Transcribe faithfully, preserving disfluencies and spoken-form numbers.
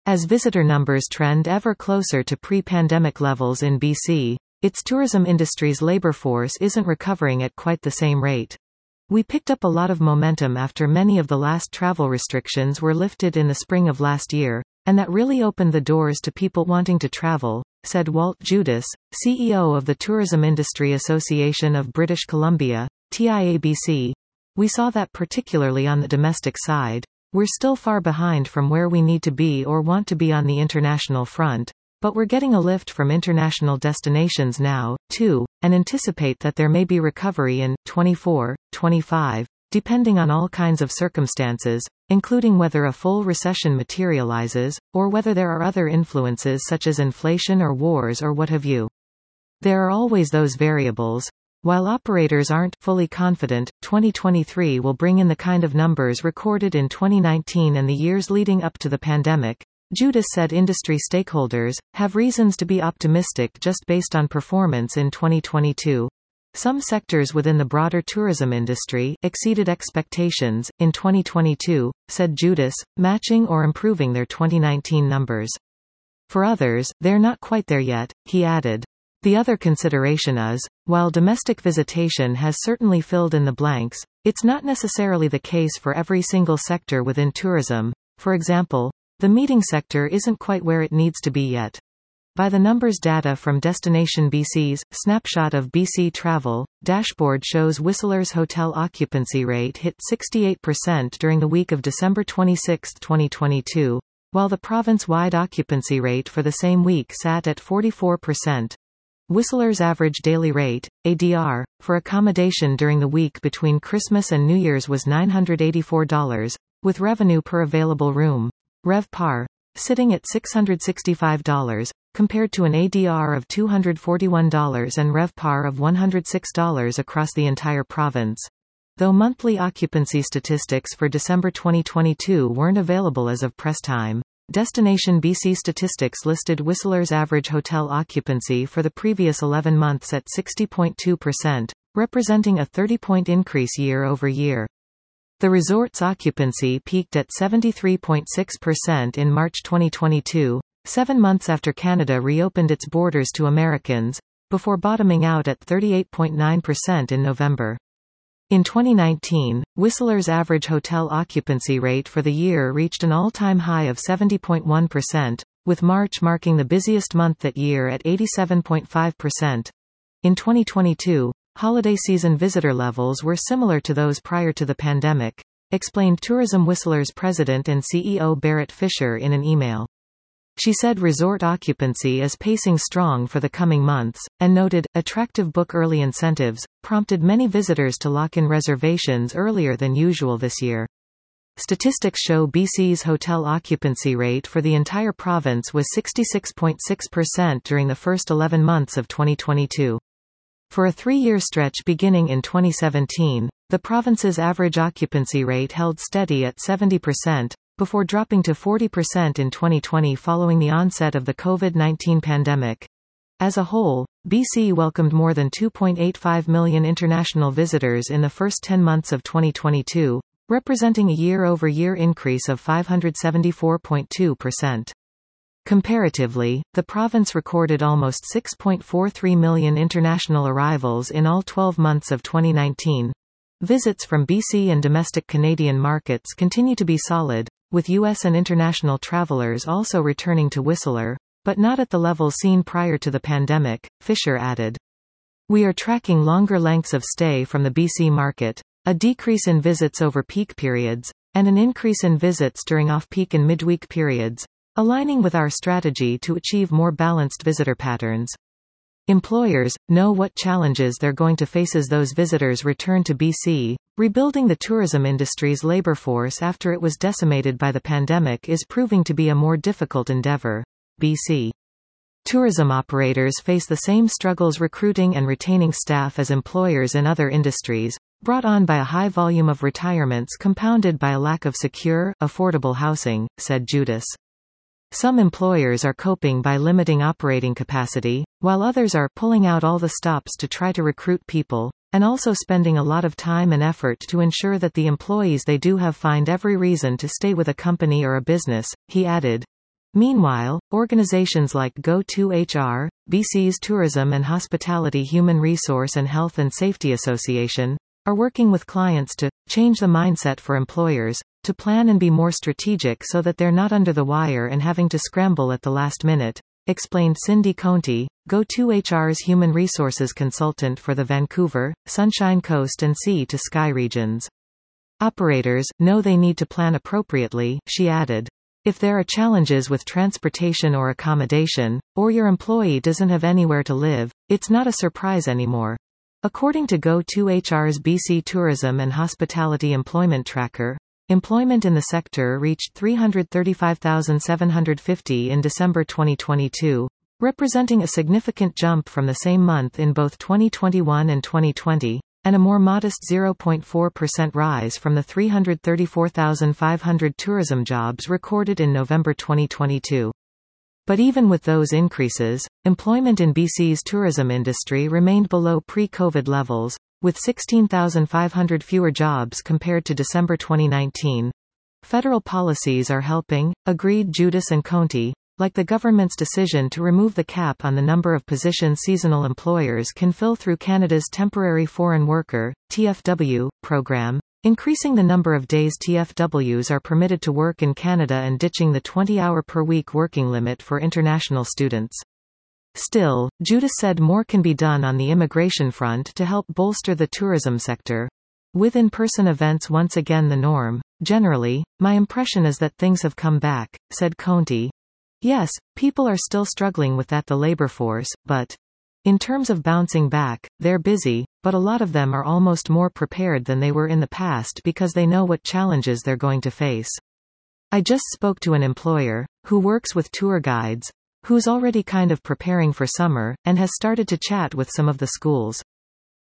As visitor numbers trend ever closer to pre-pandemic levels in B C, its tourism industry's labor force isn't recovering at quite the same rate. We picked up a lot of momentum after many of the last travel restrictions were lifted in the spring of last year, and that really opened the doors to people wanting to travel, said Walt Judas, C E O of the Tourism Industry Association of British Columbia, T I A B C. We saw that particularly on the domestic side. We're still far behind from where we need to be or want to be on the international front, but we're getting a lift from international destinations now, too, and anticipate that there may be recovery in twenty-four, twenty-five, depending on all kinds of circumstances, including whether a full recession materializes, or whether there are other influences such as inflation or wars or what have you. There are always those variables. While operators aren't fully confident, twenty twenty-three will bring in the kind of numbers recorded in twenty nineteen and the years leading up to the pandemic, Judas said industry stakeholders have reasons to be optimistic just based on performance in twenty twenty-two. Some sectors within the broader tourism industry exceeded expectations in twenty twenty-two, said Judas, matching or improving their twenty nineteen numbers. For others, they're not quite there yet, he added. The other consideration is, while domestic visitation has certainly filled in the blanks, it's not necessarily the case for every single sector within tourism. For example, the meeting sector isn't quite where it needs to be yet. By the numbers data from Destination B C's Snapshot of B C Travel dashboard shows Whistler's hotel occupancy rate hit sixty-eight percent during the week of December twenty-sixth, twenty twenty-two, while the province-wide occupancy rate for the same week sat at forty-four percent. Whistler's average daily rate, A D R, for accommodation during the week between Christmas and New Year's was nine hundred eighty-four dollars, with revenue per available room, RevPAR, sitting at six hundred sixty-five dollars, compared to an A D R of two hundred forty-one dollars and RevPAR of one hundred six dollars across the entire province. Though monthly occupancy statistics for December twenty twenty-two weren't available as of press time, Destination B C statistics listed Whistler's average hotel occupancy for the previous eleven months at sixty point two percent, representing a thirty-point increase year over year. The resort's occupancy peaked at seventy-three point six percent in March twenty twenty-two, seven months after Canada reopened its borders to Americans, before bottoming out at thirty-eight point nine percent in November. In twenty nineteen, Whistler's average hotel occupancy rate for the year reached an all-time high of seventy point one percent, with March marking the busiest month that year at eighty-seven point five percent. In twenty twenty-two, holiday season visitor levels were similar to those prior to the pandemic, explained Tourism Whistler's president and C E O Barrett Fisher in an email. She said resort occupancy is pacing strong for the coming months, and noted, attractive book early incentives prompted many visitors to lock in reservations earlier than usual this year. Statistics show B C's hotel occupancy rate for the entire province was sixty-six point six percent during the first eleven months of twenty twenty-two. For a three-year stretch beginning in twenty seventeen, the province's average occupancy rate held steady at seventy percent, before dropping to forty percent in twenty twenty following the onset of the COVID nineteen pandemic. As a whole, B C welcomed more than two point eight five million international visitors in the first ten months of twenty twenty-two, representing a year-over-year increase of five hundred seventy-four point two percent. Comparatively, the province recorded almost six point four three million international arrivals in all twelve months of twenty nineteen. Visits from B C and domestic Canadian markets continue to be solid, with U S and international travelers also returning to Whistler, but not at the level seen prior to the pandemic, Fisher added. We are tracking longer lengths of stay from the B C market, a decrease in visits over peak periods, and an increase in visits during off-peak and midweek periods, aligning with our strategy to achieve more balanced visitor patterns. Employers know what challenges they're going to face as those visitors return to B C. Rebuilding the tourism industry's labor force after it was decimated by the pandemic is proving to be a more difficult endeavor. B C tourism operators face the same struggles recruiting and retaining staff as employers in other industries, brought on by a high volume of retirements compounded by a lack of secure, affordable housing, said Judas. Some employers are coping by limiting operating capacity, while others are pulling out all the stops to try to recruit people, and also spending a lot of time and effort to ensure that the employees they do have find every reason to stay with a company or a business, he added. Meanwhile, organizations like Go to H R, B C's Tourism and Hospitality Human Resource and Health and Safety Association, are working with clients to change the mindset for employers, to plan and be more strategic so that they're not under the wire and having to scramble at the last minute, explained Cindy Conti, Go to H R's human resources consultant for the Vancouver, Sunshine Coast and Sea to Sky regions. Operators know they need to plan appropriately, she added. If there are challenges with transportation or accommodation, or your employee doesn't have anywhere to live, it's not a surprise anymore. According to Go to H R's B C Tourism and Hospitality Employment Tracker, employment in the sector reached three hundred thirty-five thousand seven hundred fifty in December twenty twenty-two, representing a significant jump from the same month in both twenty twenty-one and twenty twenty, and a more modest zero point four percent rise from the three hundred thirty-four thousand five hundred tourism jobs recorded in November twenty twenty-two. But even with those increases, employment in B C's tourism industry remained below pre-COVID levels, with sixteen thousand five hundred fewer jobs compared to December twenty nineteen. Federal policies are helping, agreed Judas and Conti, like the government's decision to remove the cap on the number of positions seasonal employers can fill through Canada's Temporary Foreign Worker, T F W, program, increasing the number of days T F Ws are permitted to work in Canada and ditching the twenty-hour per week working limit for international students. Still, Judas said more can be done on the immigration front to help bolster the tourism sector. With in-person events once again the norm, generally, my impression is that things have come back, said Conti. Yes, people are still struggling with that the labor force, but in terms of bouncing back, they're busy, but a lot of them are almost more prepared than they were in the past because they know what challenges they're going to face. I just spoke to an employer, who works with tour guides, who's already kind of preparing for summer, and has started to chat with some of the schools.